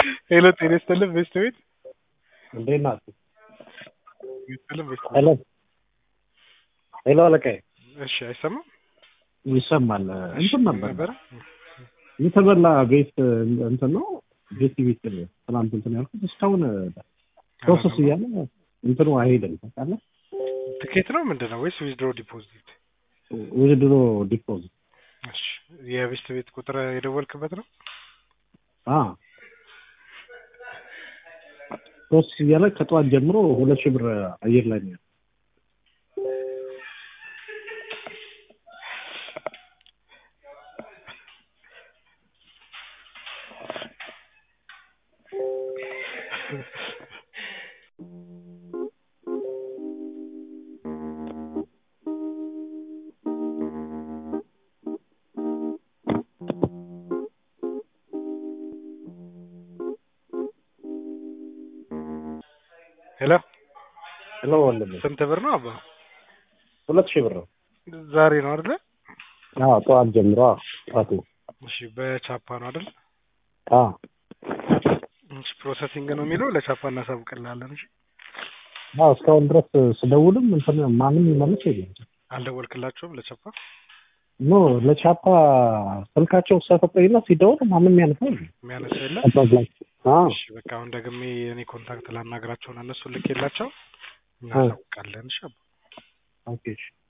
ሄሎ ጤና ይስጥልኝ ቤስት ቤት እንዴት ናችሁ? ይስጥልኝ ቤስት ሄሎ ሄሎ አለቃዬ። እሺ አይሰማም? ይሰማል። እንትን ነበር ነበር የተበላ ቤት እንትን ነው ቤት ትናንት እንትን ያልኩት እስካሁን ፕሮሰስ እያለ እንትኑ አይሄድም። ታውቃለህ? ትኬት ነው ምንድነው ወይስ ዊዝድሮ ዲፖዚት? ዊዝድሮ ዲፖዚት። እሺ የቤስት ቤት ቁጥር የደወልክበት ነው? ፕሮሰስ እያለ ከጠዋት ጀምሮ 2000 ብር አየር ላይ ነው። ሄሎ ሄሎ ወንድሜ ስንት ብር ነው አባ? 2000 ብር ነው። ዛሬ ነው አይደል? ጠዋት ጀምሮ ጠዋት። እሺ በቻፓ ነው አይደል? እሺ ፕሮሰሲንግ ነው የሚለው ለቻፓ እናሳውቅልሃለን። እሺ እስካሁን ድረስ ስደውልም እንትን ማንም መልስ የለም። አልደወልክላቸውም ለቻፓ? ኖ ለቻፓ ስልካቸው ሰፈጠኝና ሲደውል ማንም ያነሳ የለም። እሺ በቃ አሁን ደግሜ እኔ ኮንታክት ላናግራቸውና እነሱ ልክ የላቸው እናሳውቃለን። እሺ ኦኬ